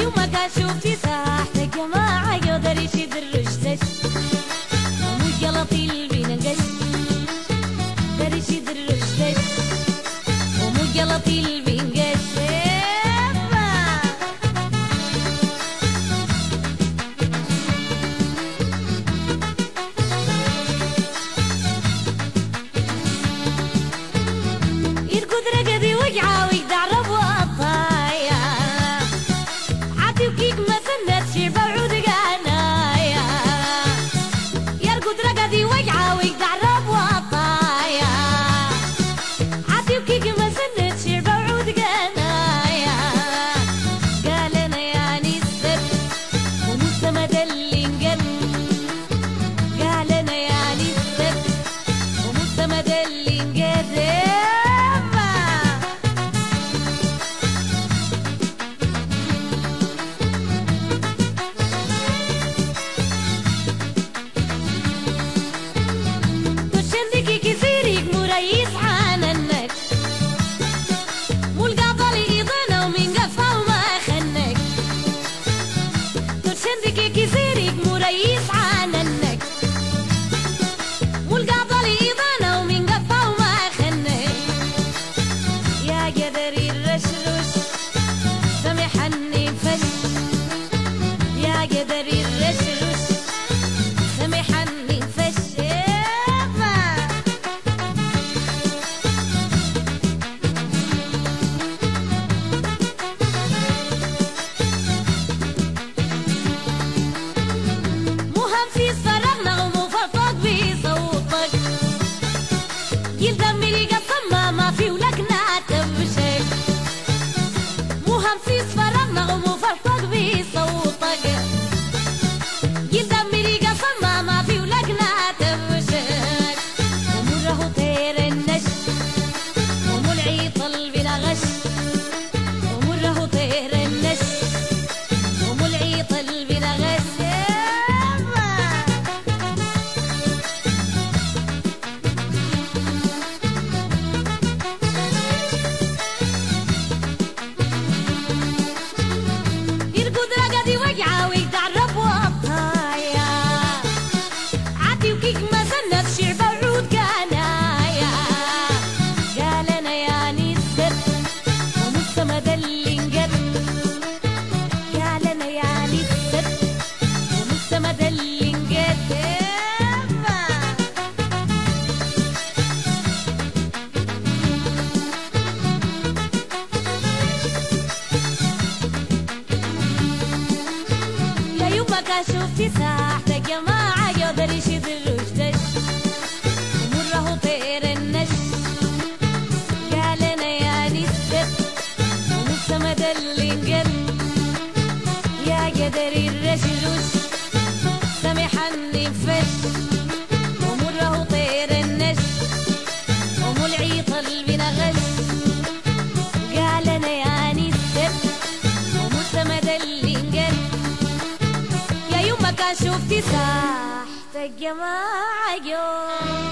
يوم ما شوفتي تحت جماعة يقدر يشد الرشتش ومو قلطي البنقش يقدر يشد الرشتش ومو قلطي البنقش يرقد رقدي وقعة ويقدع ربو الطايا عطي وكيك مسند شيبة وعود قنايا يرقد رقدي وقعة ويقدع ربو الطايا عطي وكيك مسند شيبة وعود قنايا قال انا يعني السبت ومستمد اللي انقل قال انا يعني السبت ومستمد اللي انقل يسعاننك مو القاضي يضنا ومن قفا وما خنك ترشندك كثيرك مو ريس عاننك مو القاضي يضنا ومن قفا وما خنك يا قدري الرشرش سمحني فش يا قدري الرشرش سمحني فش يلدمري قصمة ما في ولكنا تمشك مو همسي صفرنا ومفرطق بصوتك يلدمري قصمة ما في ولكنا تمشك ومره طير النش ومو العيطل بلا غش ومره طير النش ومو العيطل بلا غش شوفتي تحت جماعة يقدر يشد الرشدش ومره طير النش قال انا يعني السبت ومستمد اللي انقل يا قدري الرشروش سمحني فش ومره طير النش ومو العيطل بنغش قال انا يعني السبت ومستمد اللي انقل يوم ما شوفتي تحت الجماعة يوم